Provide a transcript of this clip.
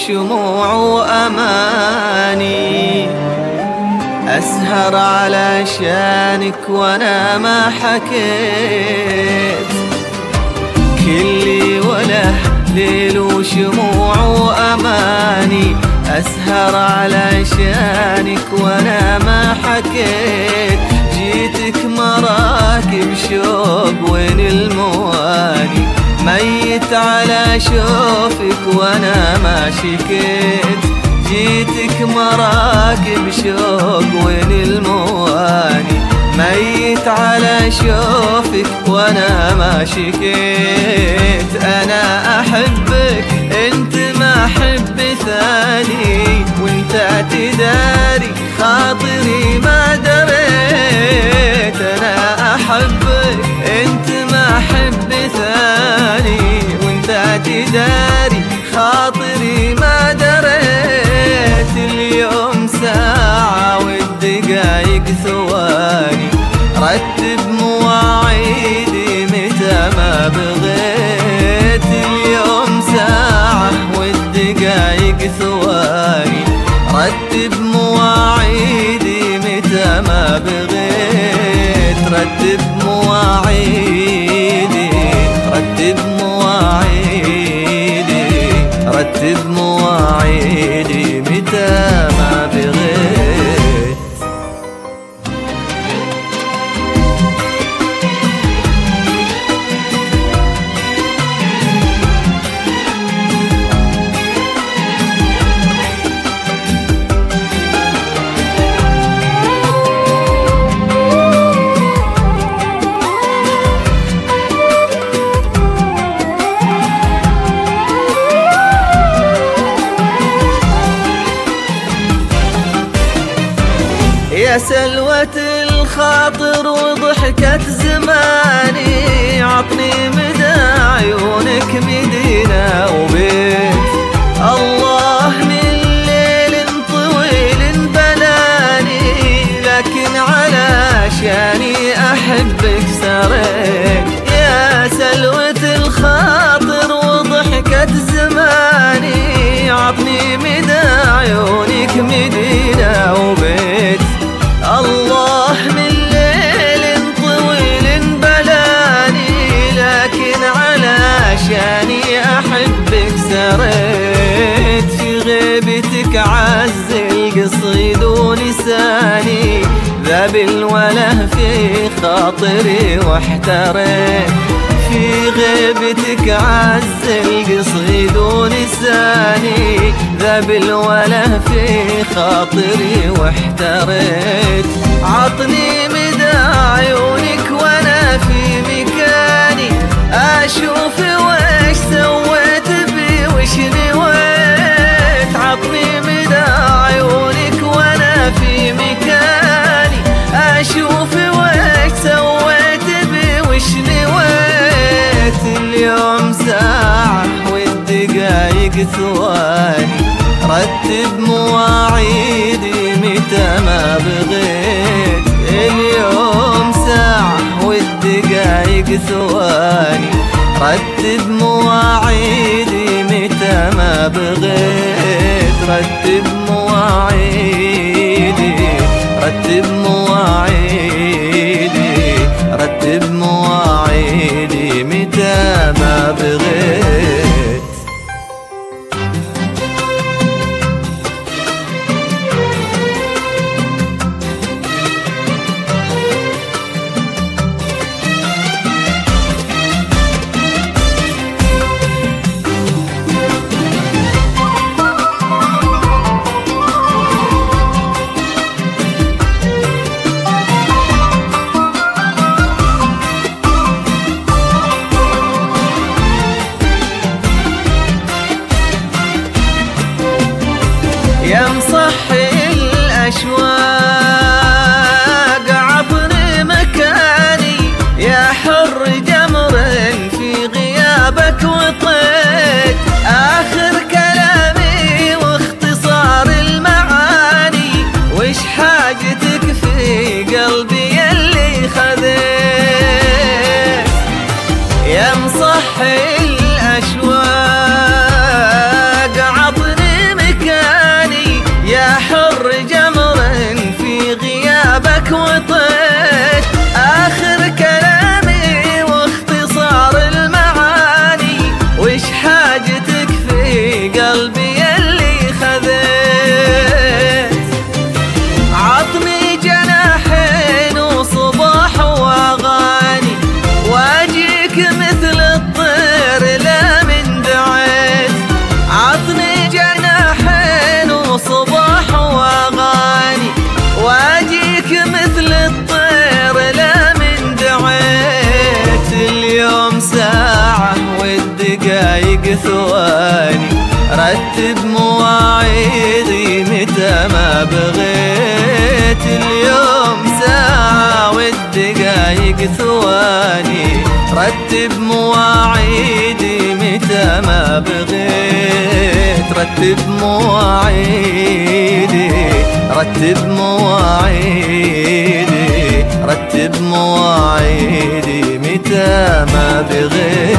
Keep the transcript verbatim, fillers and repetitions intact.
وشموع وأماني، أسهر علشانك وأنا ما حكيت، كلي وله ليل وشموع وأماني، أسهر علشانك وأنا ما حكيت، جيتك مراكب شوق وين المواني، ميت على شوفك وأنا ما شكيت، جيتك مراكب شوق وين المواني، ميت على شوفك وانا ما شكيت. انا احبك انت ما احب ثاني، وانت تداري خاطري ما دريت، انا احبك انت ما احب ثاني، وانت تداري خاطري ما دريت، اليوم ساعة والدقايق ثواني، رتب مواعيدي متى ما بغيت، اليوم ساعة والدقايق ثواني، رتب مواعيدي متى ما بغيت، رتب مواعيدي، رتب مواعيدي، رتب مواعيدي متى ما بغيت. يا سلوة الخاطر وضحكة زماني، عطني مدى عيونك مدينة وبيت، الله من ليل طويل بلاني، لكن علشاني أحبك سريت، يا سلوة الخاطر وضحكة زماني، عطني مدى عيونك مدينة وبيت، الله من ليل طويل بلاني، لكن علشاني أحبك سريت، في غيبتك عز القصيد ونساني، ذاب الوله في خاطري واحتريت، في غيبتك عز القصيد ونساني، ذاب الوله في خاطري واحتريت، عطني مدى عيونك وانا في مكاني، اشوف وش سويت بي وش نويت، عطني مدى عيونك وانا في مكاني، اشوف وش سويت بي وش نويت، اليوم ساعة والدقايق ثواني، رتب مواعيدي متى ما بغيت، اليوم ساعة والدقايق ثواني، رتب مواعيدي متى ما بغيت، رتب مواعيدي، رتب مواعيدي، رتب مواعيدي متى ما بغيت. بغيت. آخر كلامي واختصار المعاني، وش حاجتك في قلبي اللي خذيت؟ عطني جناحين وصباح واغاني، واجيك مثل الطير لا من دعيت. عطني جناحين وصباح واغاني، واجيك مثل الطير لا من دعيت. اليوم ساعة والدقايق ثواني، رتب مواعيدي متى ما بغيت. اليوم ساعة والدقايق ثواني، رتب مواعيدي متى ما بغيت. رتب مواعيدي، رتب مواعيدي، رتب مواعيدي متى ما بغيت.